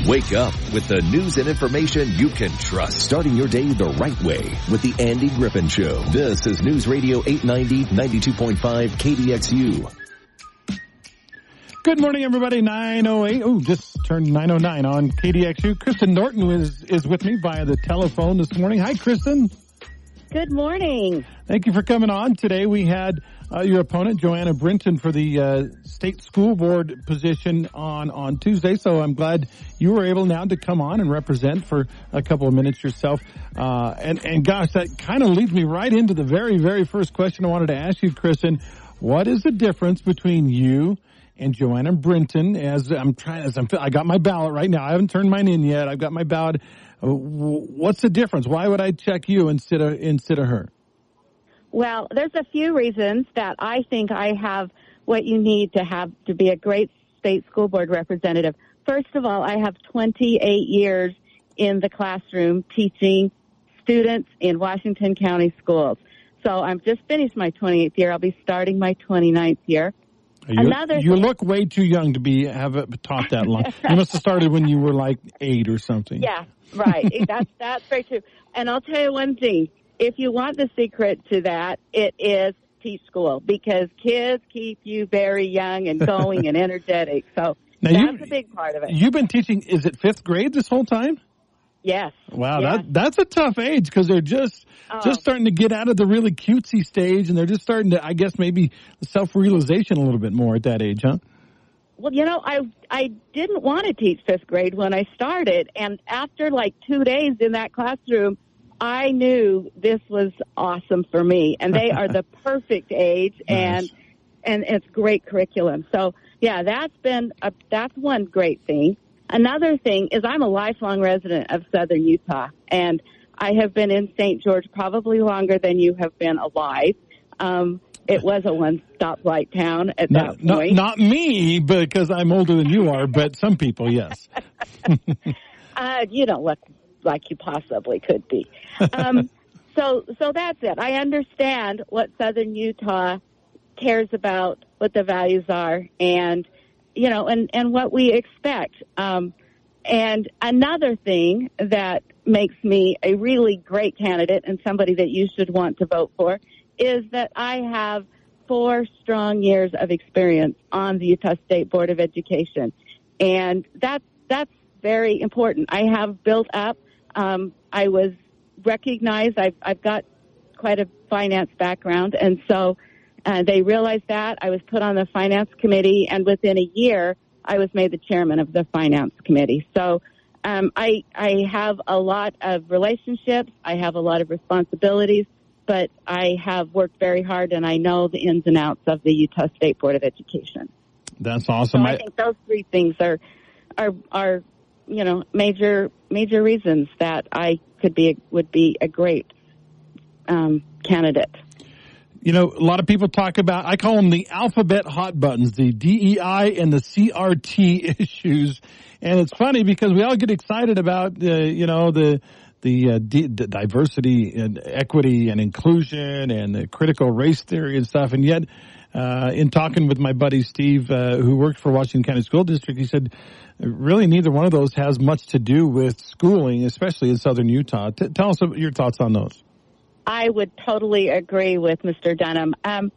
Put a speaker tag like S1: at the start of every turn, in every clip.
S1: Wake up with the news and information you can trust. Starting your day the right way with the Andy Griffin Show. This is News Radio 890, 92.5 KDXU.
S2: Good morning, everybody. 9:08. Oh, just turned 9:09 on KDXU. Kristen Norton is with me via the telephone this morning. Hi, Kristen.
S3: Good morning.
S2: Thank you for coming on. Today we had your opponent, Joanna Brinton, for the state school board position on Tuesday. So I'm glad you were able now to come on and represent for a couple of minutes yourself. And gosh, that kind of leads me right into the very, very first question I wanted to ask you, Kristen. What is the difference between you and Joanna Brinton? I got my ballot right now. I haven't turned mine in yet. I've got my ballot. What's the difference? Why would I check you instead of her?
S3: Well, there's a few reasons that I think I have what you need to have to be a great state school board representative. First of all, I have 28 years in the classroom teaching students in Washington County schools. So I'm just finished my 28th year. I'll be starting my 29th year.
S2: You look way too young to have taught that long. You must have started when you were like 8 or something.
S3: Yeah, right. That's very true. And I'll tell you one thing. If you want the secret to that, it is teach school, because kids keep you very young and going and energetic. So now that's a big part of it.
S2: You've been teaching, is it 5th grade this whole time?
S3: Yes.
S2: Wow,
S3: yes.
S2: That's a tough age, because they're just starting to get out of the really cutesy stage, and they're just starting to, I guess, maybe self-realization a little bit more at that age, huh?
S3: Well, I didn't want to teach 5th grade when I started, and after like 2 days in that classroom, I knew this was awesome for me, and they are the perfect age,
S2: nice.
S3: and it's great curriculum. So, yeah, that's one great thing. Another thing is I'm a lifelong resident of southern Utah, and I have been in St. George probably longer than you have been alive. It was a one-stoplight town at that point.
S2: Not me, because I'm older than you are, but some people, yes.
S3: You don't look like you possibly could be. So that's it. I understand what southern Utah cares about, what the values are, and what we expect. And another thing that makes me a really great candidate and somebody that you should want to vote for is that I have 4 strong years of experience on the Utah State Board of Education. And that's very important. I have built up, I was recognized, I've got quite a finance background, and so they realized that. I was put on the finance committee, and within a year, I was made the chairman of the finance committee. So I have a lot of relationships. I have a lot of responsibilities, but I have worked very hard, and I know the ins and outs of the Utah State Board of Education.
S2: That's awesome.
S3: So I think those 3 things are major reasons that I would be a great candidate.
S2: A lot of people talk about, I call them the alphabet hot buttons, the DEI and the CRT issues. And it's funny because we all get excited about, the diversity and equity and inclusion and the critical race theory and stuff. And yet, in talking with my buddy Steve, who worked for Washington County School District, he said, really neither one of those has much to do with schooling, especially in southern Utah. Tell us your thoughts on those.
S3: I would totally agree with Mr. Dunham.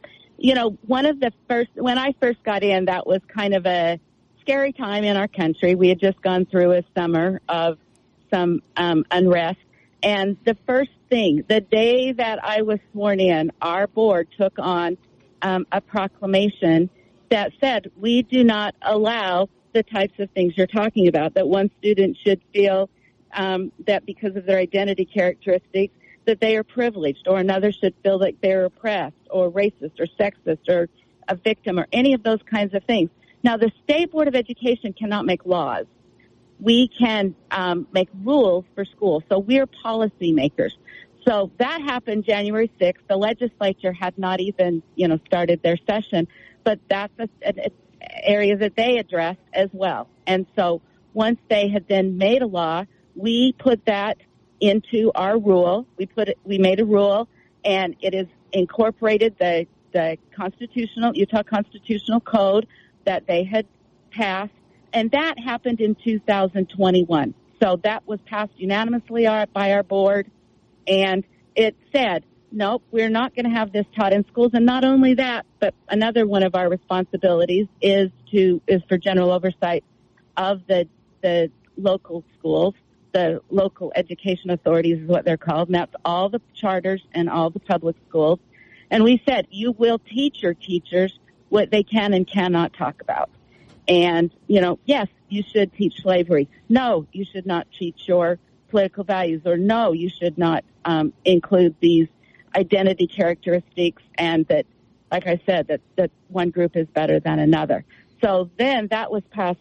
S3: When I first got in, that was kind of a scary time in our country. We had just gone through a summer of some unrest. And the first thing, the day that I was sworn in, our board took on a proclamation that said, we do not allow the types of things you're talking about, that one student should feel that because of their identity characteristics, that they are privileged, or another should feel that they're oppressed or racist or sexist or a victim or any of those kinds of things. Now, the State Board of Education cannot make laws. We can make rules for schools. So we're policy makers. So that happened January 6th. The legislature had not even, started their session, but that's an area that they addressed as well. And so once they had then made a law, we put that into our rule. We made a rule, and it is incorporated the Utah Constitutional Code that they had passed And that happened in 2021. So that was passed unanimously by our board. And it said, nope, we're not going to have this taught in schools. And not only that, but another one of our responsibilities is for general oversight of the local schools. The local education authorities is what they're called, and that's all the charters and all the public schools. And we said, you will teach your teachers what they can and cannot talk about. And, yes, you should teach slavery. No, you should not teach your political values. Or no, you should not include these identity characteristics, and that, like I said, that one group is better than another. So then that was passed,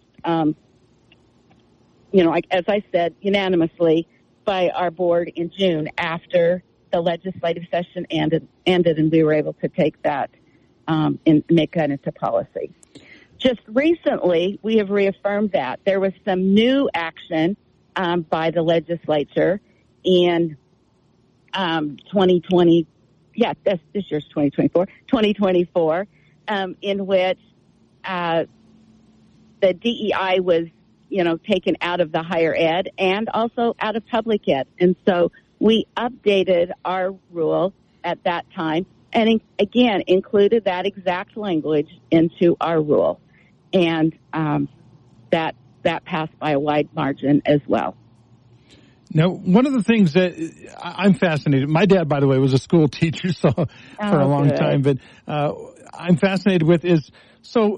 S3: as I said, unanimously by our board in June after the legislative session ended, and we were able to take that and make that into policy. Just recently, we have reaffirmed that. There was some new action by the legislature in 2020. Yeah, this year's 2024, in which the DEI was, taken out of the higher ed and also out of public ed. And so we updated our rule at that time and, again, included that exact language into our rule. And that passed by a wide margin as well.
S2: Now, one of the things that I'm fascinated, my dad, by the way, was a school teacher for a long time, but I'm fascinated with is, so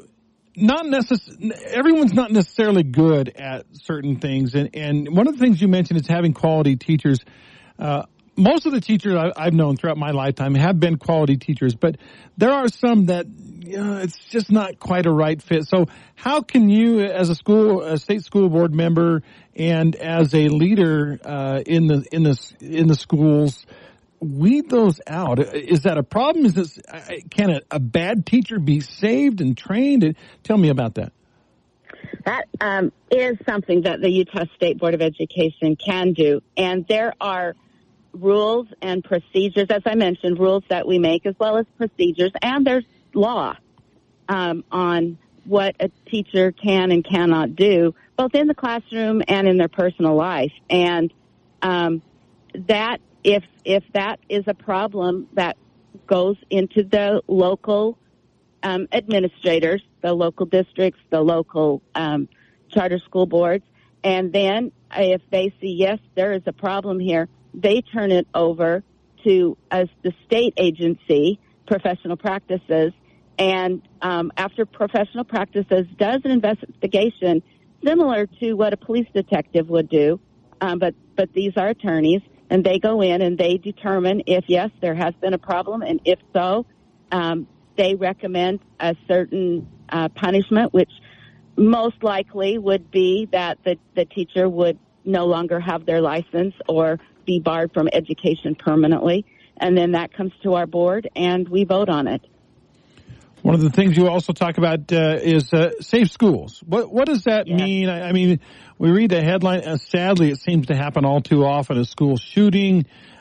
S2: everyone's not necessarily good at certain things. And one of the things you mentioned is having quality teachers. Most of the teachers I've known throughout my lifetime have been quality teachers, but there are some that it's just not quite a right fit. So how can you, as a state school board member and as a leader in the schools, weed those out? Is that a problem? Can a bad teacher be saved and trained? Tell me about that.
S3: That is something that the Utah State Board of Education can do, and there are rules and procedures, as I mentioned, rules that we make as well as procedures, and there's law on what a teacher can and cannot do, both in the classroom and in their personal life. And that if that is a problem, that goes into the local administrators, the local districts, the local charter school boards, and then if they see, yes, there is a problem here, they turn it over to the state agency, Professional Practices, and after Professional Practices does an investigation similar to what a police detective would do, but these are attorneys, and they go in and they determine if, yes, there has been a problem, and if so, they recommend a certain punishment, which most likely would be that the teacher would no longer have their license or be barred from education permanently. And then that comes to our board, and we vote on it.
S2: One of the things you also talk about is safe schools. What does that mean? I mean, we read the headline. Sadly, it seems to happen all too often: a school shooting,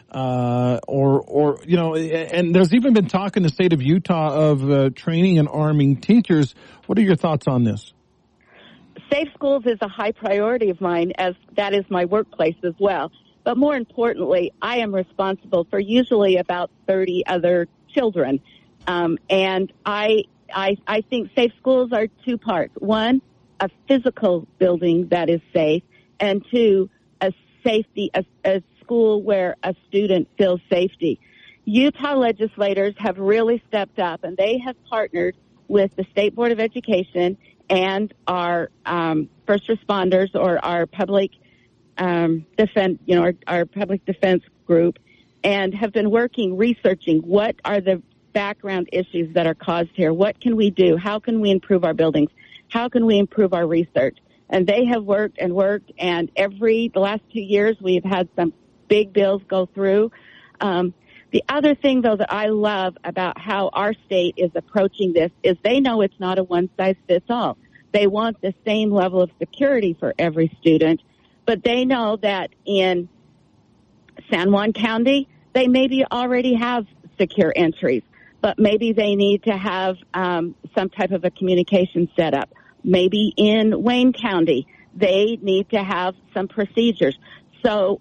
S2: or and there's even been talk in the state of Utah of training and arming teachers. What are your thoughts on this?
S3: Safe schools is a high priority of mine, as that is my workplace as well. But more importantly, I am responsible for usually about 30 other children. And I think safe schools are two parts. One, a physical building that is safe, and two, a school where a student feels safety. Utah legislators have really stepped up, and they have partnered with the State Board of Education and our first responders, or our public defense, our public defense group, and have been researching what are the background issues that are caused here. What can we do? How can we improve our buildings? How can we improve our research? And they have worked, and the last 2 years we've had some big bills go through. The other thing, though, that I love about how our state is approaching this is they know it's not a one-size-fits-all. They want the same level of security for every student, but they know that in San Juan County, they maybe already have secure entries, but maybe they need to have some type of a communication set up. maybe in Wayne County, they need to have some procedures. So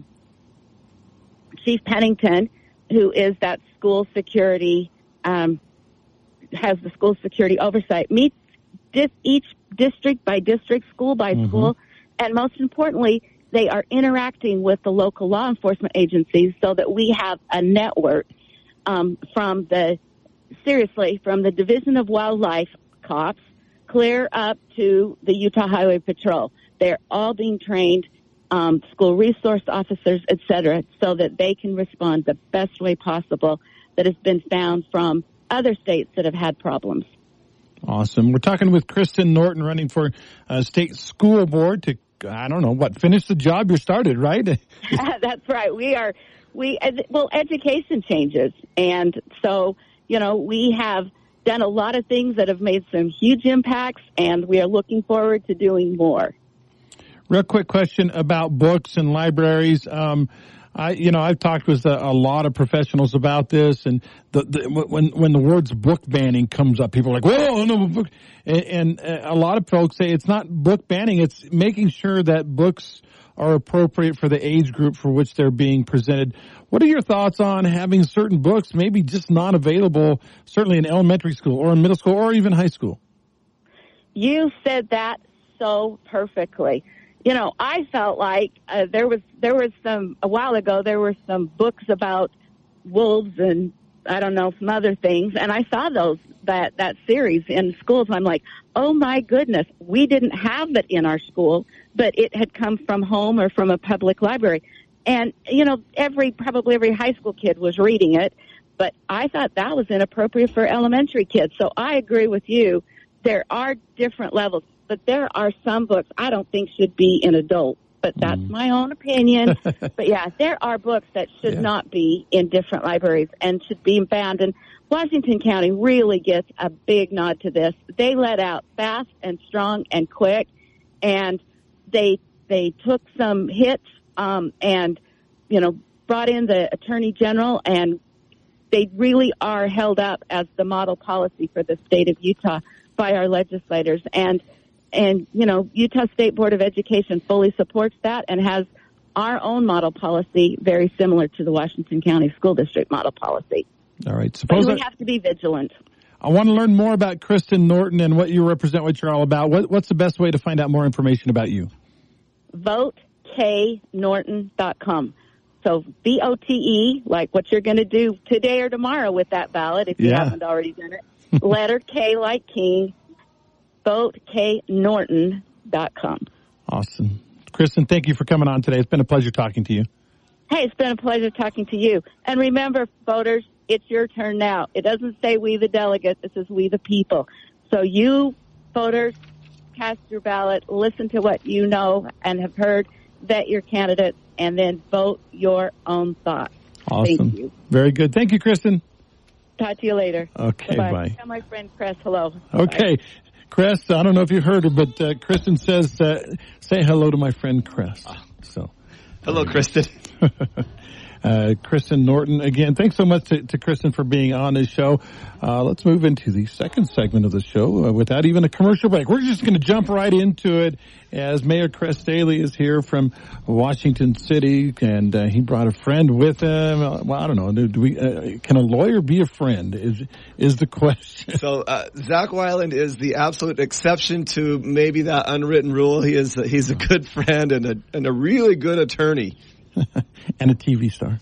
S3: Chief Pennington, who is that school security, has the school security oversight, meets each district by district, school by school, and most importantly, they are interacting with the local law enforcement agencies so that we have a network from the Division of Wildlife cops clear up to the Utah Highway Patrol. They're all being trained, school resource officers, et cetera, so that they can respond the best way possible that has been found from other states that have had problems.
S2: Awesome. We're talking with Kristen Norton, running for state school board to, finish the job you started, right?
S3: That's right. Education changes. And so, we have done a lot of things that have made some huge impacts, and we are looking forward to doing more.
S2: Real quick question about books and libraries. I've talked with a lot of professionals about this, and when the words book banning comes up, people are like, "Whoa, no book!" And a lot of folks say it's not book banning; it's making sure that books are appropriate for the age group for which they're being presented. What are your thoughts on having certain books maybe just not available, certainly in elementary school or in middle school or even high school?
S3: You said that so perfectly. I felt like there was a while ago, there were some books about wolves and some other things. And I saw that series in schools. I'm like, oh my goodness, we didn't have it in our school, but it had come from home or from a public library. And, probably every high school kid was reading it, but I thought that was inappropriate for elementary kids. So I agree with you. There are different levels. But there are some books I don't think should be in adult, but that's my own opinion. But yeah, there are books that should not be in different libraries and should be banned. And Washington County really gets a big nod to this. They let out fast and strong and quick, and they took some hits and brought in the Attorney General, and they really are held up as the model policy for the state of Utah by our legislators. And Utah State Board of Education fully supports that and has our own model policy very similar to the Washington County School District model policy.
S2: All right.
S3: But we have to be vigilant.
S2: I want to learn more about Kristen Norton and what you represent, what you're all about. What's the best way to find out more information about you?
S3: VoteKNorton.com. So VOTE, like what you're going to do today or tomorrow with that ballot if you haven't already done it. Letter K like King. VoteKNorton.com.
S2: Awesome. Kristen, thank you for coming on today. It's been a pleasure talking to you.
S3: Hey, it's been a pleasure talking to you. And remember, voters, it's your turn now. It doesn't say we the delegates. It says we the people. So you, voters, cast your ballot, listen to what you know and have heard, vet your candidates, and then vote your own thoughts.
S2: Awesome.
S3: Thank you.
S2: Very good. Thank you, Kristen.
S3: Talk to you later.
S2: Okay, bye.
S3: Tell my friend Chris hello.
S2: Okay.
S3: Bye.
S2: Chris, I don't know if you heard her, but Kristen says, say hello to my friend Chris. So,
S4: hello, Kristen.
S2: Kristen Norton, again, thanks so much to Kristen for being on this show. Let's move into the second segment of the show without even a commercial break. We're just going to jump right into it as Mayor Chris Staley is here from Washington City, and he brought a friend with him. Well, I don't know. Can a lawyer be a friend is the question.
S4: So Zach Weiland is the absolute exception to maybe that unwritten rule. He's a good friend and a really good attorney.
S2: And a TV star.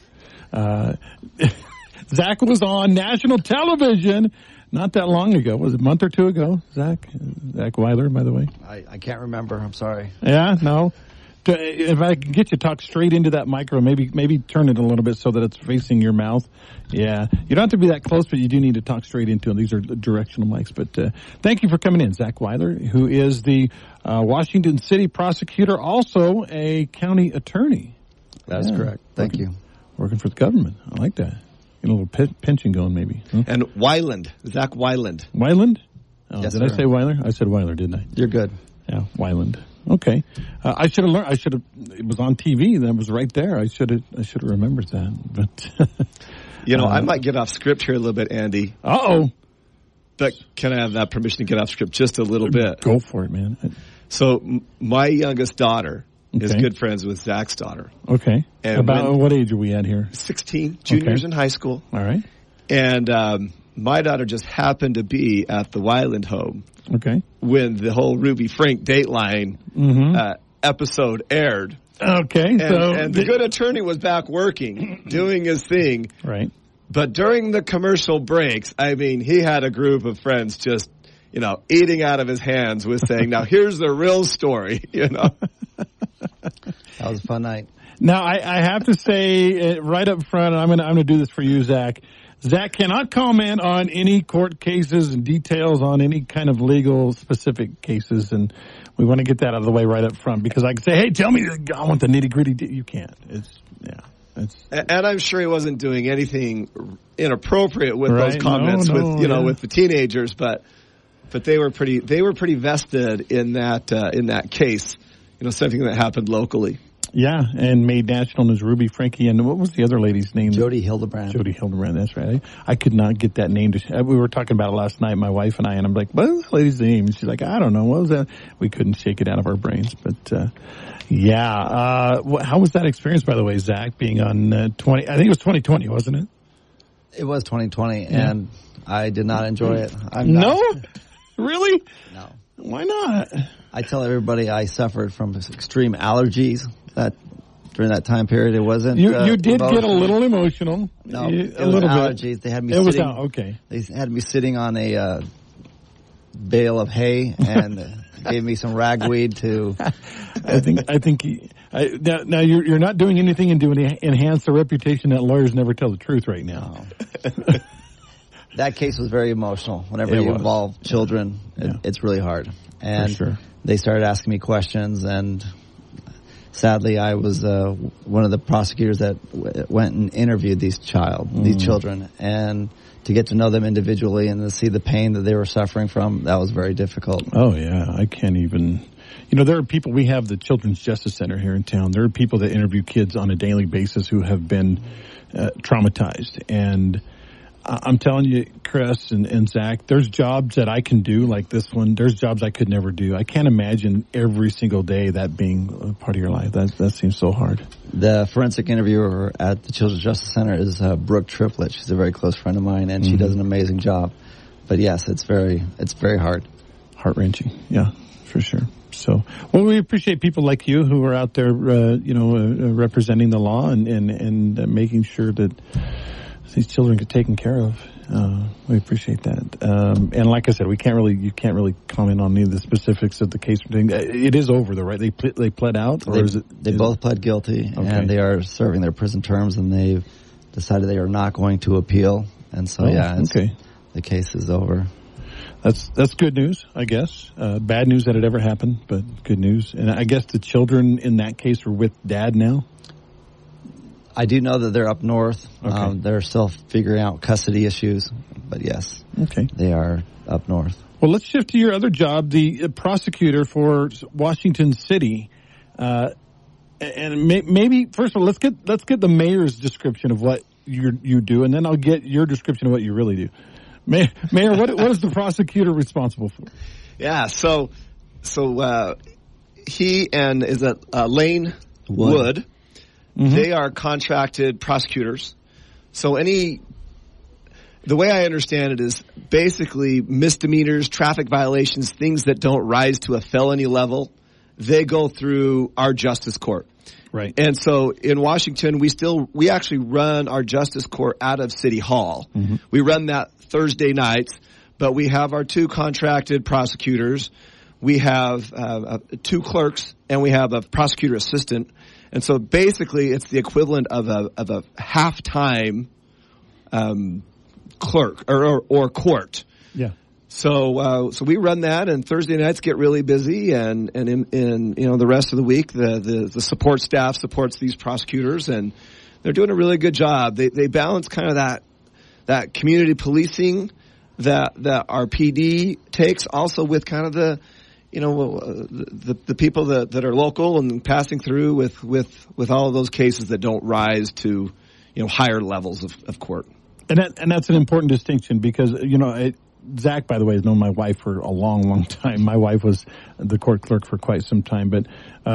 S2: Zach was on national television not that long ago. Was it a month or two ago, Zach? Zach Weiler, by the way.
S5: I can't remember. I'm sorry.
S2: Yeah, no. If I can get you to talk straight into that micro, maybe turn it a little bit so that it's facing your mouth. Yeah. You don't have to be that close, but you do need to talk straight into it. These are directional mics. But thank you for coming in, Zach Weiler, who is the Washington City prosecutor, also a county attorney.
S5: That's correct. Thank you.
S2: Working for the government. I like that. Get a little pension going, maybe. Huh?
S4: And Weiland, Zach Weiland.
S2: Weiland? Oh,
S5: yes,
S2: did
S5: sir.
S2: I say Weiler? I said Weiler, didn't I?
S5: You're good.
S2: Yeah, Weiland. Okay. I should have learned. It was on TV. That was right there. I should have remembered that. But
S4: I might get off script here a little bit, Andy.
S2: Uh-oh.
S4: But can I have that permission to get off script just a little bit?
S2: Go for it, man.
S4: So my youngest daughter is
S2: Okay.
S4: good friends with Zach's daughter.
S2: Okay.
S4: And
S2: About what age are we at here?
S4: 16, juniors
S2: Okay.
S4: in high school.
S2: All right.
S4: And my daughter just happened to be at the Weiland home
S2: Okay.
S4: when the whole Ruby Frank Dateline episode aired.
S2: Okay.
S4: And the good attorney was back working, doing his thing.
S2: Right.
S4: But during the commercial breaks, I mean, he had a group of friends just, eating out of his hands with saying, now here's the real story,
S5: That was a fun night.
S2: Now, I have to say right up front, I'm gonna do this for you, Zach. Zach cannot comment on any court cases and details on any kind of legal specific cases, and we want to get that out of the way right up front because I can say, hey, tell me, I want the nitty gritty. You can't.
S4: And I'm sure he wasn't doing anything inappropriate with
S2: Right.
S4: those comments
S2: No,
S4: with the teenagers, but they were pretty vested in that case, something that happened locally.
S2: Yeah, and made national news. Ruby Frankie, and what was the other lady's name?
S5: Jody Hildebrand.
S2: Jody Hildebrand, that's right. I could not get that name. We were talking about it last night, my wife and I, and I'm like, what was the lady's name? And she's like, I don't know. What was that? We couldn't shake it out of our brains. But, how was that experience, by the way, Zach, being on I think it was 2020, wasn't it?
S5: It was 2020, and I did not enjoy it.
S2: No? Really?
S5: No.
S2: Why not?
S5: I tell everybody I suffered from extreme allergies during that time period. It wasn't.
S2: You did get a little emotional.
S5: No,
S2: a
S5: it was
S2: little
S5: allergies.
S2: bit.
S5: They had me.
S2: It was
S5: sitting,
S2: okay.
S5: They had me sitting on a bale of hay and gave me some ragweed to.
S2: I think. Now you're not doing anything to enhance the reputation that lawyers never tell the truth right now.
S5: No. That case was very emotional. Whenever you involve children, it's really hard. And
S2: For sure.
S5: They started asking me questions, and sadly, I was one of the prosecutors that went and interviewed these children, and to get to know them individually and to see the pain that they were suffering from, that was very difficult.
S2: Oh yeah, I can't even. There are people. We have the Children's Justice Center here in town. There are people that interview kids on a daily basis who have been traumatized, and I'm telling you, Chris and Zach, there's jobs that I can do like this one. There's jobs I could never do. I can't imagine every single day that being a part of your life. That seems so hard.
S5: The forensic interviewer at the Children's Justice Center is Brooke Triplett. She's a very close friend of mine, and she does an amazing job. But yes, it's very hard.
S2: Heart-wrenching. Yeah, for sure. So, well, we appreciate people like you who are out there, representing the law and making sure that these children get taken care of. We appreciate that. And like I said, you can't really comment on any of the specifics of the case. It is over though, right? They pled out, or is it?
S5: They both pled guilty, and they are serving their prison terms, and they've decided they are not going to appeal. And so, the case is over.
S2: That's good news, I guess. Bad news that it ever happened, but good news. And I guess the children in that case are with Dad now.
S5: I do know that they're up north.
S2: Okay.
S5: They're still figuring out custody issues, but yes, they are up north.
S2: Well, let's shift to your other job, the prosecutor for Washington City. And maybe first of all, let's get the mayor's description of what you do, and then I'll get your description of what you really do. Mayor, what is the prosecutor responsible for?
S4: Yeah, so he and Lane Wood. Mm-hmm. They are contracted prosecutors. So the way I understand it is basically misdemeanors, traffic violations, things that don't rise to a felony level, they go through our justice court.
S2: Right.
S4: And so in Washington, we actually run our justice court out of City Hall. Mm-hmm. We run that Thursday nights, but we have our 2 contracted prosecutors. We have 2 clerks, and we have a prosecutor assistant. And so basically, it's the equivalent of a half-time clerk or court.
S2: Yeah.
S4: So we run that, and Thursday nights get really busy, and in the rest of the week, the support staff supports these prosecutors, and they're doing a really good job. They balance kind of that community policing that our PD takes, also with kind of the people that are local and passing through with all of those cases that don't rise to higher levels of court.
S2: And that's an important distinction because Zach, by the way, has known my wife for a long, long time. My wife was the court clerk for quite some time. But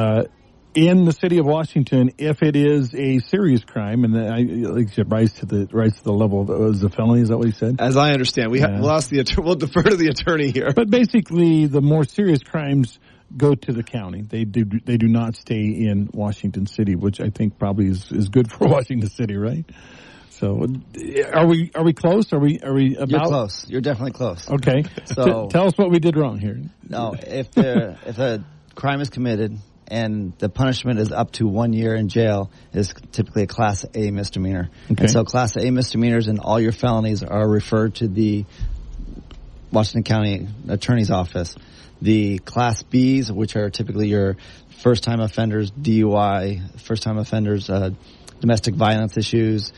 S2: in the city of Washington, if it is a serious crime, and like you said, rise to the level of the felony, is that what you said?
S4: As I understand, we'll defer to the attorney here.
S2: But basically, the more serious crimes go to the county. They do not stay in Washington City, which I think probably is good for Washington City, right? So, are we close? Are we about?
S5: You're close. You're definitely close.
S2: Okay. So tell us what we did wrong here.
S5: No, if a crime is committed and the punishment is up to 1 year in jail, is typically a Class A misdemeanor. Okay. And so Class A misdemeanors and all your felonies are referred to the Washington County Attorney's Office. The Class Bs, which are typically your first-time offenders, DUI, first-time offenders, domestic violence issues,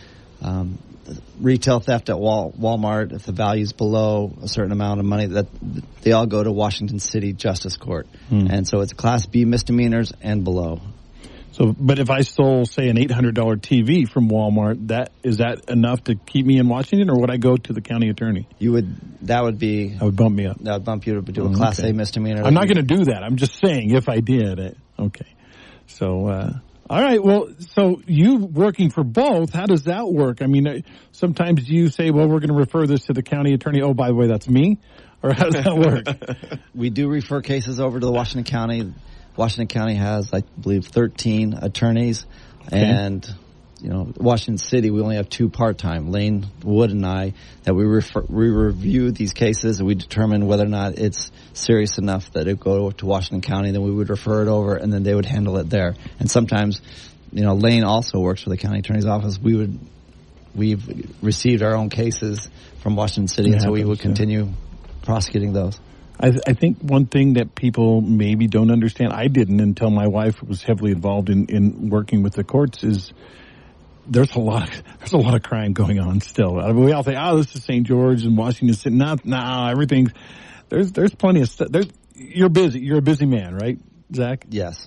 S5: retail theft at Walmart, if the value is below a certain amount of money, that they all go to Washington City Justice Court. And so it's Class B misdemeanors and below.
S2: So, but if I stole, say, an $800 TV from Walmart, is that enough to keep me in Washington, or would I go to the county attorney?
S5: That would
S2: bump me up.
S5: That would bump you to do a Class A misdemeanor.
S2: I'm not going to do that. I'm just saying if I did. Okay. So, all right. Well, so you working for both, how does that work? I mean, sometimes you say, well, we're going to refer this to the county attorney. Oh, by the way, that's me? Or how does that work?
S5: We do refer cases over to the Washington County. Washington County has, I believe, 13 attorneys. Okay. And, Washington City, we only have 2 part-time, Lane Wood and I, that we review these cases and we determine whether or not it's serious enough that it go to Washington County. Then we would refer it over and then they would handle it there. And sometimes, Lane also works for the county attorney's office. We've received our own cases from Washington City, and so we would continue prosecuting those.
S2: I think one thing that people maybe don't understand, I didn't until my wife was heavily involved in working with the courts, is there's a lot of crime going on still. We all think, this is St. George and Washington City. No, everything's there's plenty of stuff. You're busy. You're a busy man, right, Zach?
S5: Yes.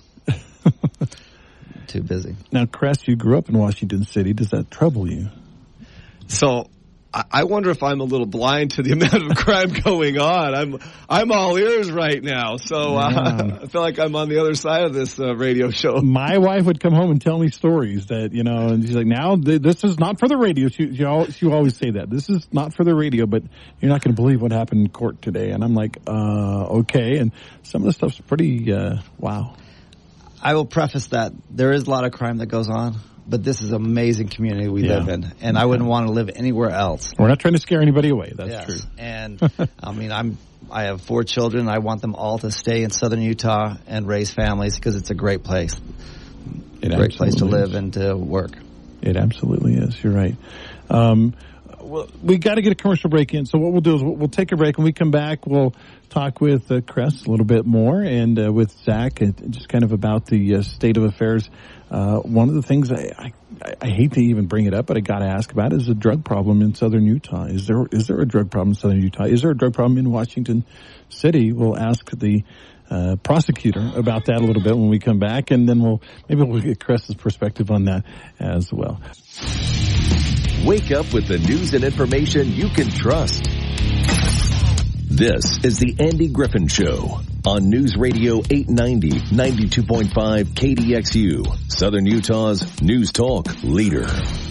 S5: Too busy.
S2: Now, Cress, you grew up in Washington City. Does that trouble you?
S4: So, I wonder if I'm a little blind to the amount of crime going on. I'm all ears right now, so I feel like I'm on the other side of this radio show.
S2: My wife would come home and tell me stories that, and she's like, now, this is not for the radio. She always say that. This is not for the radio, but you're not going to believe what happened in court today. And I'm like, okay. And some of the stuff's pretty, wow.
S5: I will preface that there is a lot of crime that goes on. But this is an amazing community we live in, and I wouldn't want to live anywhere else.
S2: We're not trying to scare anybody away. That's true.
S5: And I have 4 children. I want them all to stay in southern Utah and raise families because it's a great place. It's a great place to live and to work.
S2: It absolutely is. You're right. Well, we got to get a commercial break in. So what we'll do is we'll take a break. When we come back, we'll talk with Cress a little bit more and with Zach, just kind of about the state of affairs. One of the things I hate to even bring it up, but I got to ask about is the drug problem in southern Utah. Is there a drug problem in southern Utah? Is there a drug problem in Washington City? We'll ask the prosecutor about that a little bit when we come back, and then we'll get Cress's perspective on that as well.
S1: Wake up with the news and information you can trust. This is the Andy Griffin Show on News Radio 890, 92.5 KDXU, Southern Utah's news talk leader.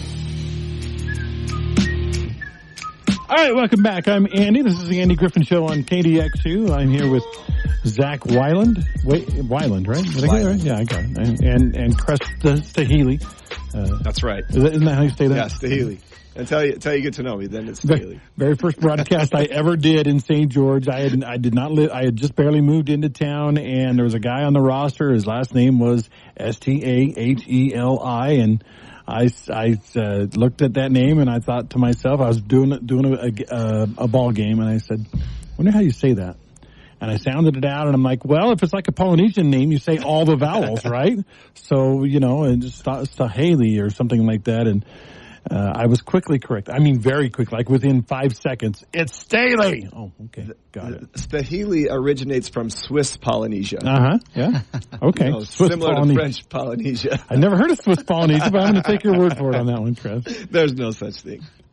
S2: All right, welcome back. I'm Andy. This is the Andy Griffin Show on KDXU. I'm here with Zach Weiland. Weiland, right? Did I get it right? Yeah, I got it. And Cress Staheli.
S4: That's right.
S2: Isn't that how you say that?
S4: Yeah, Staheli. Until you get to know me, then it's Staheli.
S2: Very first broadcast I ever did in St. George. I did not live. I had just barely moved into town, and there was a guy on the roster. His last name was Staheli, and I looked at that name and I thought to myself, I was doing a ball game, and I said, "Wonder how you say that." And I sounded it out, and I'm like, well, if it's like a Polynesian name, you say all the vowels, right? So, and just Staheli or something like that. And I was quickly correct. I mean, very quick, like within 5 seconds. It's Staheli. Oh, okay. Got it.
S4: Staheli originates from Swiss Polynesia.
S2: Yeah. Okay.
S4: Similar to French Polynesia.
S2: I never heard of Swiss Polynesia, but I'm going to take your word for it on that one, Chris.
S4: There's no such thing.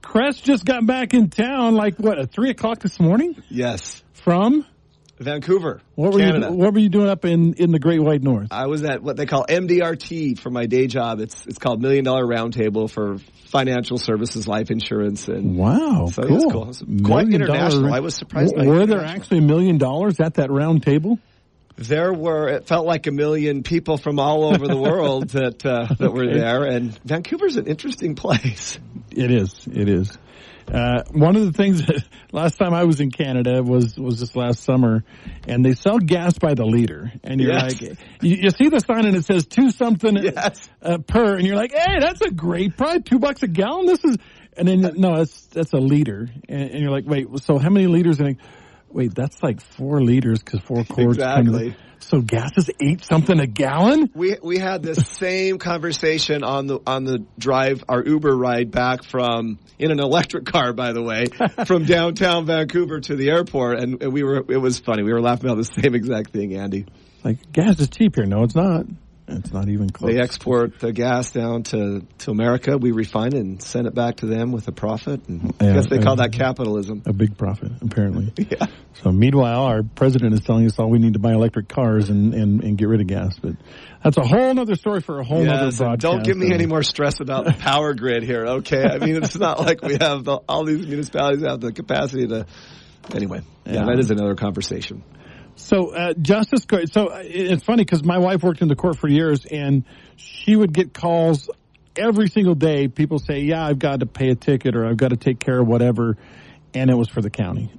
S2: Crest just got back in town, like, at 3 o'clock this morning?
S4: Yes.
S2: From?
S4: Vancouver,
S2: Canada. What were you doing up in the Great White North?
S4: I was at what they call MDRT for my day job. It's called $1 Million Roundtable for financial services, life insurance, and
S2: wow,
S4: so
S2: cool.
S4: It was cool. It was quite international. I was surprised.
S2: Were there actually $1 million at that round table?
S4: There were. It felt like 1 million people from all over the world that were there, and Vancouver's an interesting place.
S2: It is. It is. One of the things that last time I was in Canada was this last summer, and they sell gas by the liter, and you're like, you see the sign and it says 2 something per, and you're like, hey, that's a great price, $2 a gallon. This is, and then no, that's a liter, and you're like, wait, so how many liters? And wait, that's like 4 liters because 4 quarts.
S4: Exactly.
S2: So gas is 8 something a gallon?
S4: We had this same conversation on the drive, our Uber ride back in an electric car, by the way, from downtown Vancouver to the airport, and it was funny. We were laughing about the same exact thing, Andy.
S2: Like, gas is cheap here. No, it's not. It's not even close.
S4: They export the gas down to America. We refine it and send it back to them with a profit. And I guess they call that capitalism.
S2: A big profit, apparently.
S4: Yeah.
S2: So meanwhile, our president is telling us all we need to buy electric cars and get rid of gas. But that's a whole other story for a whole other broadcast.
S4: Don't give me any more stress about the power grid here, okay? I mean, it's not like we have all these municipalities have the capacity to. Anyway, that is another conversation.
S2: So, Justice Court, so it's funny because my wife worked in the court for years, and she would get calls every single day. People say, yeah, I've got to pay a ticket or I've got to take care of whatever, and it was for the county.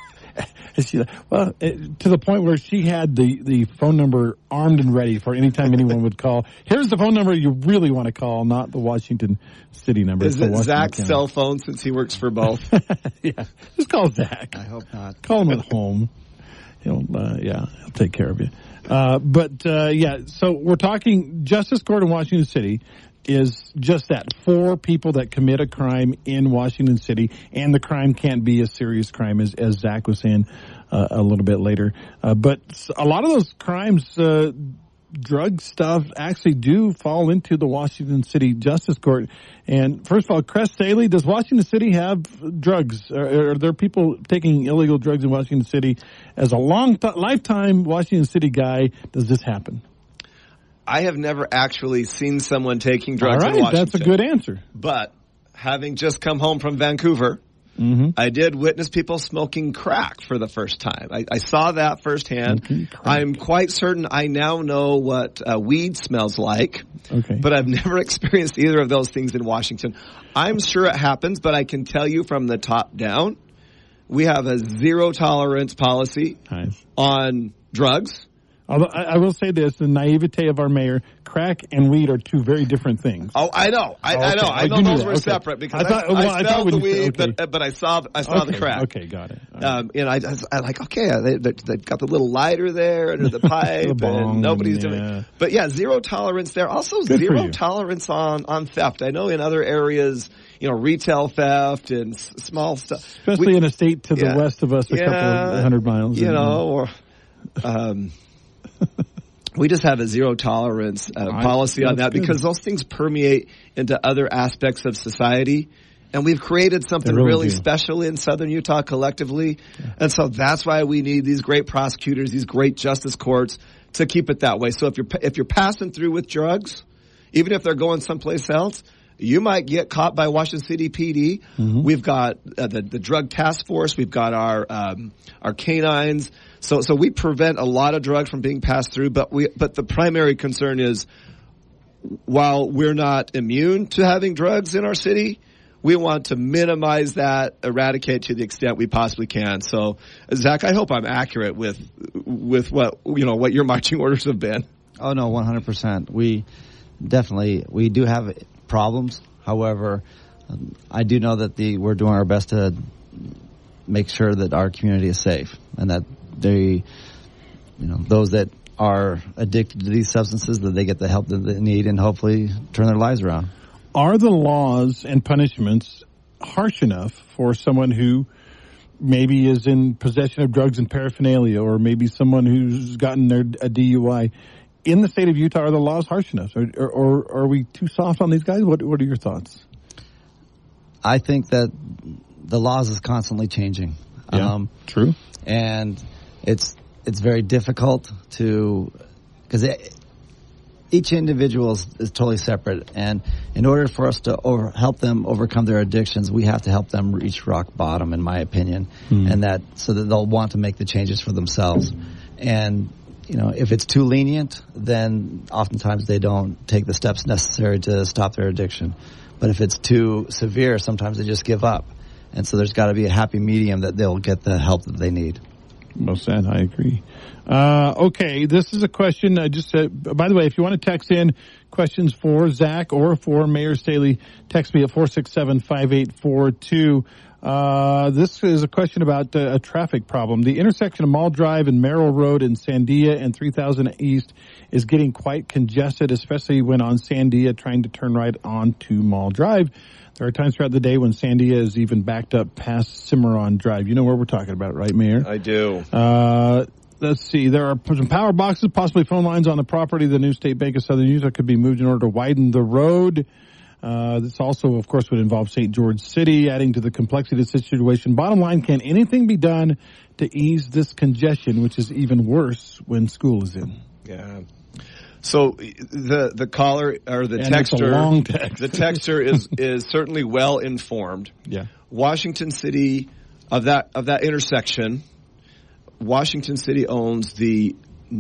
S2: To the point where she had the phone number armed and ready for any time anyone would call. Here's the phone number you really want to call, not the Washington City number.
S4: Is it Zach's cell phone since he works for both?
S2: Yeah, just call Zach.
S5: I hope not.
S2: Call him at home. He'll take care of you. So we're talking Justice Court in Washington City is just that, 4 people that commit a crime in Washington City, and the crime can't be a serious crime, as Zach was saying a little bit later. But a lot of those crimes, drug stuff, actually do fall into the Washington City Justice Court. And first of all, Crest Staley, does Washington City have drugs? Are there people taking illegal drugs in Washington City? As a lifetime Washington City guy, does this happen?
S4: I have never actually seen someone taking drugs in Washington.
S2: That's a good answer.
S4: But having just come home from Vancouver, I did witness people smoking crack for the first time. I saw that firsthand. I'm quite certain I now know what weed smells like, but I've never experienced either of those things in Washington. I'm sure it happens, but I can tell you from the top down, we have a zero tolerance policy on drugs.
S2: Although I will say this, the naivete of our mayor, crack and weed are 2 very different things.
S4: Oh, I know. I know. I know those were separate because I smelled the weed, but I saw the crack.
S2: Okay, got it.
S4: I like, they got the little lighter there under the pipe, and nobody's doing it. But yeah, zero tolerance there. Also, zero tolerance on theft. I know in other areas, retail theft and small stuff.
S2: Especially in a state to the west of us, a couple of 100 miles.
S4: We just have a zero tolerance policy on that because those things permeate into other aspects of society. And we've created something really special in Southern Utah collectively. Yeah. And so that's why we need these great prosecutors, these great justice courts to keep it that way. So if you're passing through with drugs, even if they're going someplace else, you might get caught by Washington City PD. We've got the drug task force. We've got our canines. So we prevent a lot of drugs from being passed through. But the primary concern is, while we're not immune to having drugs in our city, we want to minimize that, eradicate to the extent we possibly can. So, Zach, I hope I'm accurate with what your marching orders have been.
S5: Oh no, 100%. We do have problems. However, I do know that we're doing our best to make sure that our community is safe and that those that are addicted to these substances, that they get the help that they need and hopefully turn their lives around.
S2: Are the laws and punishments harsh enough for someone who maybe is in possession of drugs and paraphernalia, or maybe someone who's gotten a DUI? In the state of Utah, are the laws harsh enough? Or are we too soft on these guys? What are your thoughts?
S5: I think that the laws is constantly changing.
S2: Yeah, true.
S5: And it's very difficult because each individual is totally separate. And in order for us to help them overcome their addictions, we have to help them reach rock bottom, in my opinion, and so that they'll want to make the changes for themselves. And if it's too lenient, then oftentimes they don't take the steps necessary to stop their addiction. But if it's too severe, sometimes they just give up. And so there's got to be a happy medium that they'll get the help that they need.
S2: Well said. I agree. Okay, this is a question. I just said, by the way, if you want to text in questions for Zach or for Mayor Staley, text me at 467-5842. This is a question about a traffic problem. The intersection of Mall Drive and Merrill Road in Sandia and 3000 East is getting quite congested, especially when on Sandia trying to turn right onto Mall Drive. There are times throughout the day when Sandia is even backed up past Cimarron Drive. You know where we're talking about, right, Mayor?
S4: I do.
S2: Let's see. There are some power boxes, possibly phone lines on the property of the new State Bank of Southern Utah could be moved in order to widen the road. This also, of course, would involve St. George City, adding to the complexity of the situation. Bottom line, can anything be done to ease this congestion, which is even worse when school is in?
S4: Yeah. So the caller or the
S2: and
S4: texter,
S2: it's a long text.
S4: The texter is certainly well informed.
S2: Yeah.
S4: Washington City of that intersection. Washington City owns the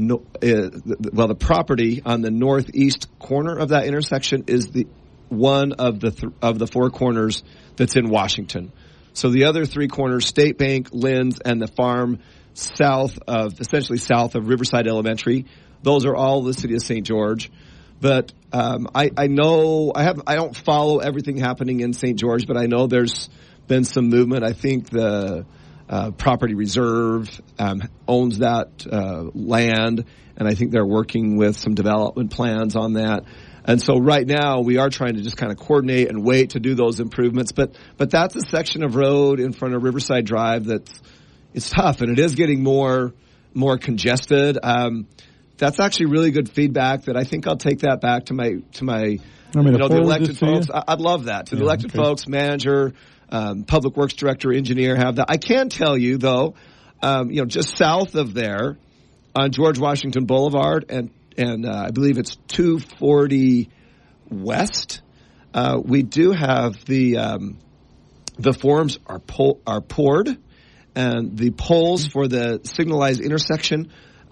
S4: property on the northeast corner of that intersection is the one of the four corners that's in Washington. So the other three corners, State Bank, Lynn's, and the farm essentially south of Riverside Elementary, those are all the city of St. George. But I don't follow everything happening in St. George, but I know there's been some movement. I think the Property Reserve owns that land, and I think they're working with some development plans on that. And so right now we are trying to just kind of coordinate and wait to do those improvements. But that's a section of road in front of Riverside Drive it's tough, and it is getting more congested. That's actually really good feedback that I think I'll take that back to the elected folks. I'd love that. The elected folks, manager, public works director, engineer have that. I can tell you though, just south of there on George Washington Boulevard and I believe it's 240 West, we do have the forms are poured, and the poles for the signalized intersection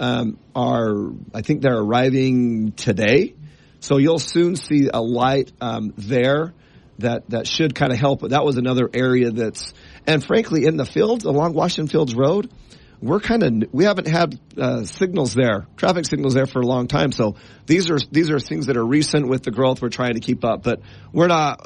S4: I think they're arriving today. So you'll soon see a light there that should kind of help. That was another area and frankly, in the fields along Washington Fields Road, we haven't had signals there, traffic signals there for a long time. So these are things that are recent with the growth we're trying to keep up. But we're not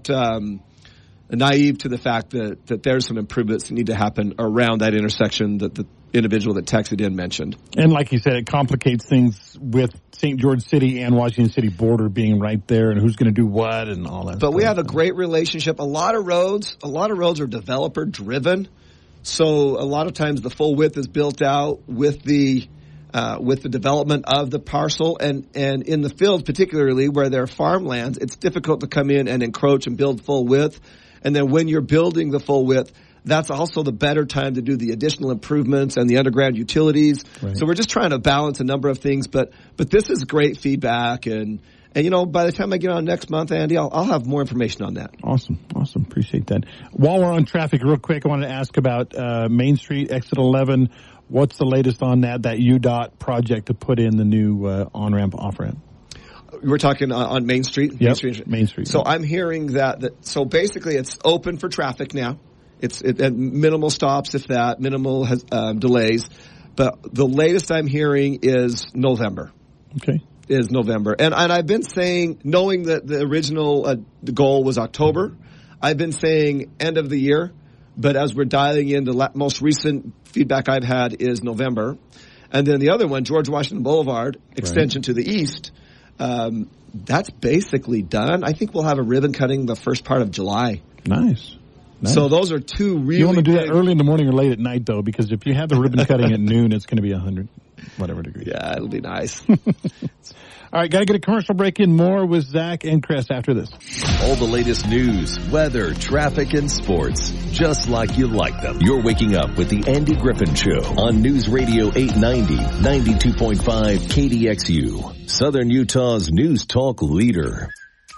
S4: naive to the fact that there's some improvements that need to happen around that intersection that the individual that texted in mentioned.
S2: And like you said, it complicates things with St. George City and Washington City border being right there and who's going to do what and all that.
S4: But we have a great relationship. A lot of roads are developer driven. So a lot of times the full width is built out with the development of the parcel, and in the fields, particularly where there are farmlands, it's difficult to come in and encroach and build full width. And then when you're building the full width, that's also the better time to do the additional improvements and the underground utilities. Right. So we're just trying to balance a number of things, but this is great feedback, and by the time I get on next month, Andy, I'll have more information on that.
S2: Awesome. Appreciate that. While we're on traffic, real quick, I wanted to ask about Main Street, Exit 11. What's the latest on that UDOT project to put in the new on-ramp, off-ramp?
S4: We're talking on Main Street?
S2: Yep, Main Street.
S4: So I'm hearing so basically it's open for traffic now. It's minimal stops, if that, minimal delays. But the latest I'm hearing is November.
S2: Okay.
S4: Is November. And I've been saying, knowing that the original the goal was October, I've been saying end of the year. But as we're dialing in, the most recent feedback I've had is November. And then the other one, George Washington Boulevard, extension to the east, that's basically done. I think we'll have a ribbon cutting the first part of July.
S2: Nice.
S4: So those are two really
S2: You want to do that early in the morning or late at night, though, because if you have the ribbon cutting at noon, it's going to be 100. whatever degree.
S4: Yeah, it'll be nice.
S2: All right, got to get a commercial break in. More with Zach and Chris after this.
S1: All the latest news, weather, traffic, and sports, just like you like them. You're waking up with the Andy Griffin Show on News Radio 890, 92.5 KDXU, Southern Utah's news talk leader.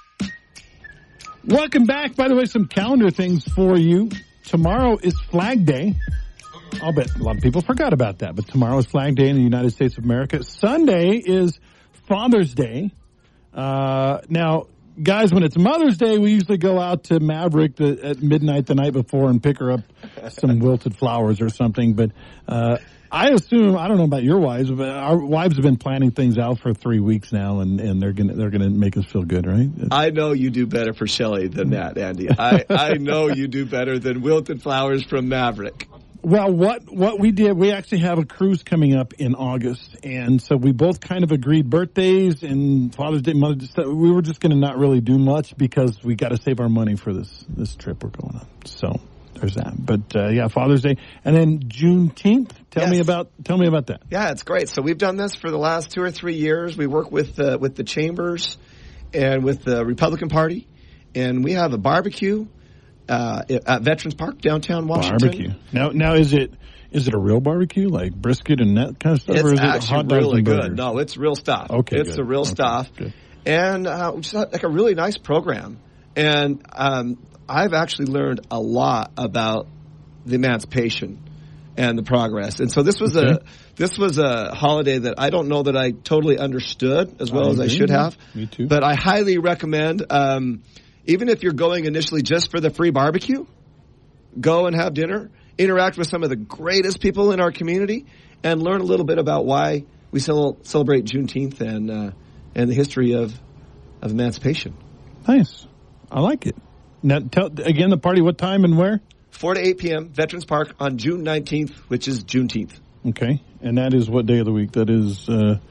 S2: Welcome back. By the way, some calendar things for you. Tomorrow is Flag Day. I'll bet a lot of people forgot about that, but tomorrow is Flag Day in the United States of America. Sunday is Father's Day. Now, guys, when it's Mother's Day, we usually go out to Maverick at midnight the night before and pick her up some wilted flowers or something. But I assume, I don't know about your wives, but our wives have been planning things out for 3 weeks now, and they're gonna make us feel good, right?
S4: I know you do better for Shelley than that, Andy. I know you do better than wilted flowers from Maverick.
S2: Well, what we did, we actually have a cruise coming up in August, and so we both kind of agreed birthdays and Father's Day, Mother's Day. We were just going to not really do much because we got to save our money for this trip we're going on. So there's that. But yeah, Father's Day, and then Juneteenth. Tell me about that.
S4: Yeah, it's great. So we've done this for the last 2 or 3 years. We work with the chambers and with the Republican Party, and we have a barbecue at Veterans Park, downtown Washington.
S2: Barbecue. Now is it a real barbecue, like brisket and that kind of stuff?
S4: It's
S2: or is
S4: actually
S2: it hot dogs
S4: really
S2: and
S4: good.
S2: burgers?
S4: No, it's real stuff.
S2: Okay,
S4: it's
S2: good.
S4: the real stuff.
S2: Good.
S4: And we just had like a really nice program. And I've actually learned a lot about the emancipation and the progress. And so this was a holiday that I don't know that I totally understood as well as I should have.
S2: Me too.
S4: But I highly recommend, even if you're going initially just for the free barbecue, go and have dinner, interact with some of the greatest people in our community, and learn a little bit about why we celebrate Juneteenth and the history of emancipation.
S2: Nice. I like it. Now, tell again the party, what time and where?
S4: 4 to 8 p.m., Veterans Park on June 19th, which is Juneteenth.
S2: Okay. And that is what day of the week? That is,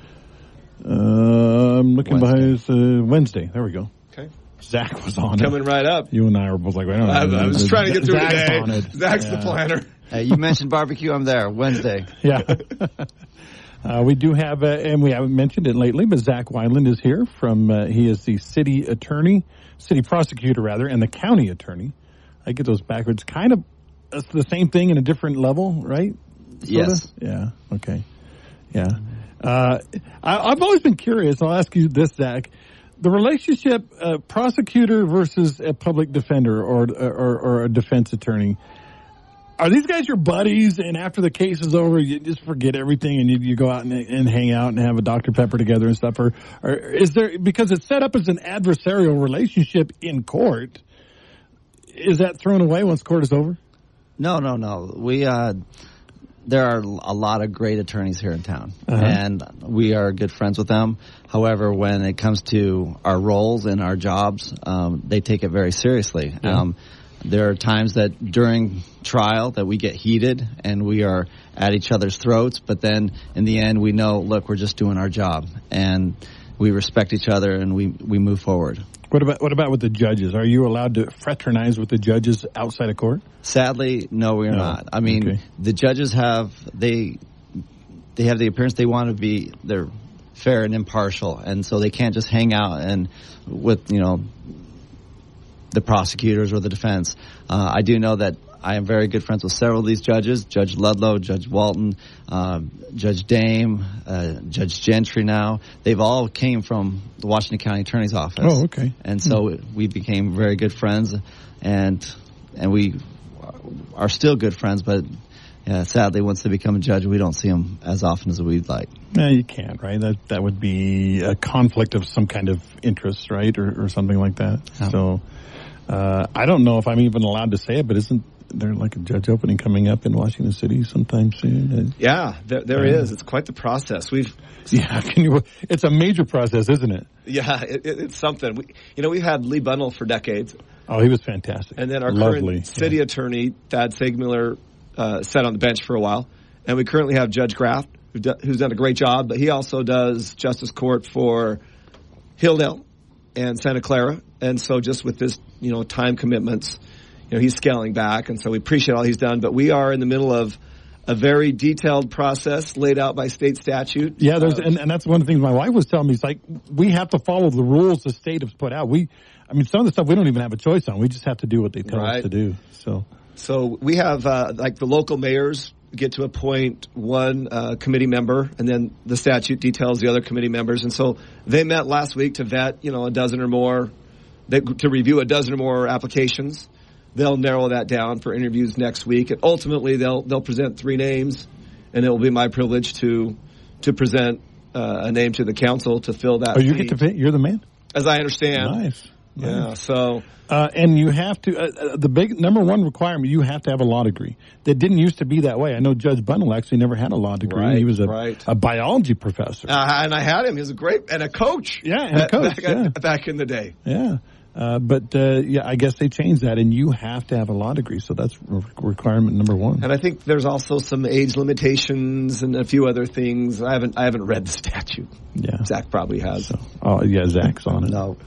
S2: I'm looking behind, Wednesday. There we go.
S4: Okay.
S2: Zach was on
S4: Coming right up.
S2: You and I were both like, wait, I
S4: was trying to get through
S2: Zach's
S4: today.
S2: on it.
S4: Zach's the planner.
S5: Hey, you mentioned barbecue. I'm there Wednesday.
S2: Yeah. We do have, and we haven't mentioned it lately, but Zach Wineland is here he is the city prosecutor rather, and the county attorney. I get those backwards. Kind of it's the same thing in a different level, right? Sorta?
S5: Yes.
S2: Yeah. Okay. Yeah. I've always been curious. I'll ask you this, Zach. The relationship, prosecutor versus a public defender or a defense attorney. Are these guys your buddies, and after the case is over, you just forget everything and you go out and hang out and have a Dr. Pepper together and stuff? Or is there, because it's set up as an adversarial relationship in court, is that thrown away once court is over?
S5: No. There are a lot of great attorneys here in town, and we are good friends with them. However, when it comes to our roles and our jobs, they take it very seriously. Yeah. There are times that during trial that we get heated and we are at each other's throats, but then in the end we know, look, we're just doing our job, and we respect each other and we move forward.
S2: What about with the judges? Are you allowed to fraternize with the judges outside of court?
S5: Sadly, no, we're not. I mean, the judges have the appearance they want to be. They're fair and impartial, and so they can't just hang out and with the prosecutors or the defense. I do know that I am very good friends with several of these judges: Judge Ludlow, Judge Walton, Judge Dame, Judge Gentry. Now they've all came from the Washington County Attorney's Office.
S2: Oh, okay.
S5: And so we became very good friends, and we are still good friends. But sadly, once they become a judge, we don't see them as often as we'd like.
S2: No, you can't, right? That would be a conflict of some kind of interest, right, or something like that. Yeah. So I don't know if I'm even allowed to say it, but isn't there like a judge opening coming up in Washington City sometime soon?
S4: Yeah, there is. It's quite the process.
S2: It's a major process, isn't it?
S4: Yeah, it's something. We've had Lee Bunnell for decades.
S2: Oh, he was fantastic.
S4: And then our current city attorney, Thad Segmiller, sat on the bench for a while. And we currently have Judge Graft, who's done a great job, but he also does Justice Court for Hilldale and Santa Clara. And so just with this, time commitments, he's scaling back. And so we appreciate all he's done. But we are in the middle of a very detailed process laid out by state statute.
S2: Yeah, and that's one of the things my wife was telling me. It's like, we have to follow the rules the state has put out. Some of the stuff we don't even have a choice on. We just have to do what they tell us to do.
S4: So we have, like the local mayors get to appoint one committee member, and then the statute details the other committee members. And so they met last week to vet, a dozen or more, to review a dozen or more applications. They'll narrow that down for interviews next week, and ultimately they'll present 3 names, and it will be my privilege to present a name to the council to fill that.
S2: Oh, you're the man?
S4: As I understand.
S2: Nice.
S4: Yeah, so.
S2: And you have to, the big number one requirement, you have to have a law degree. That didn't used to be that way. I know Judge Bundle actually never had a law degree.
S4: Right,
S2: he was a biology professor.
S4: And I had him. He was a great, and a coach.
S2: Yeah, and a coach.
S4: Back in the day.
S2: Yeah. I guess they changed that, and you have to have a law degree, so that's requirement number one.
S4: And I think there's also some age limitations and a few other things. I haven't read the statute.
S2: Yeah,
S4: Zach probably has.
S2: Zach's on it.
S5: No,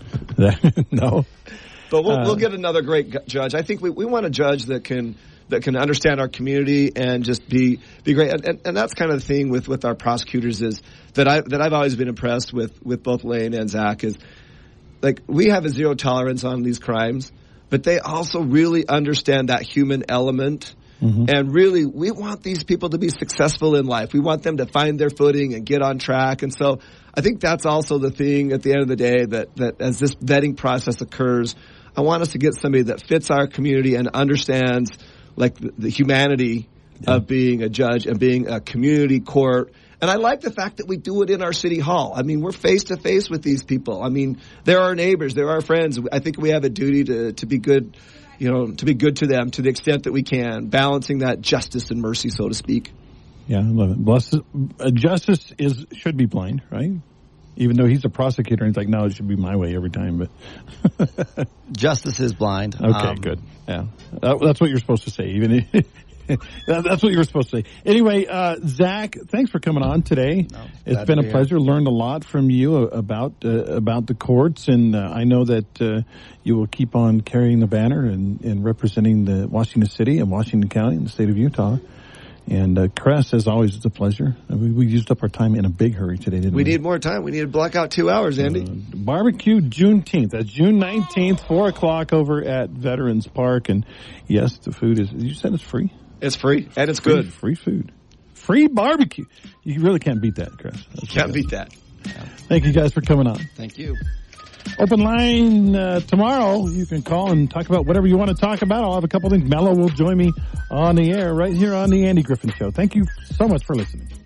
S2: no.
S4: But we'll get another great judge. I think we want a judge that can understand our community and just be great. And that's kind of the thing with our prosecutors is that I've always been impressed with both Lane and Zach is, like, we have a zero tolerance on these crimes, but they also really understand that human element. Mm-hmm. And really, we want these people to be successful in life. We want them to find their footing and get on track. And so I think that's also the thing at the end of the day that as this vetting process occurs, I want us to get somebody that fits our community and understands, like, the humanity of being a judge and being a community court. And I like the fact that we do it in our city hall. I mean, we're face to face with these people. I mean, they're our neighbors, they're our friends. I think we have a duty to be good, to be good to them to the extent that we can, balancing that justice and mercy, so to speak.
S2: Yeah, I love it. Justice should be blind, right? Even though he's a prosecutor, he's like, no, it should be my way every time. But
S5: justice is blind.
S2: Okay, good. Yeah, that's what you're supposed to say. Even. That's what you were supposed to say. Anyway, Zach, thanks for coming on today. It's been a pleasure. Learned a lot from you about the courts, and I know that you will keep on carrying the banner and representing the Washington City and Washington County and the state of Utah. And Cress, as always, it's a pleasure. We used up our time in a big hurry today, didn't we?
S4: We need more time. We need to block out 2 hours, Andy.
S2: Barbecue Juneteenth. That's June 19th, 4 o'clock over at Veterans Park. And yes, the food is, you said it's free?
S4: It's free, and it's good.
S2: Free food. Free barbecue. You really can't beat that, Chris.
S4: Can't beat that.
S2: Thank you guys for coming on.
S4: Thank you.
S2: Open line tomorrow. You can call and talk about whatever you want to talk about. I'll have a couple things. Mello will join me on the air right here on the Andy Griffin Show. Thank you so much for listening.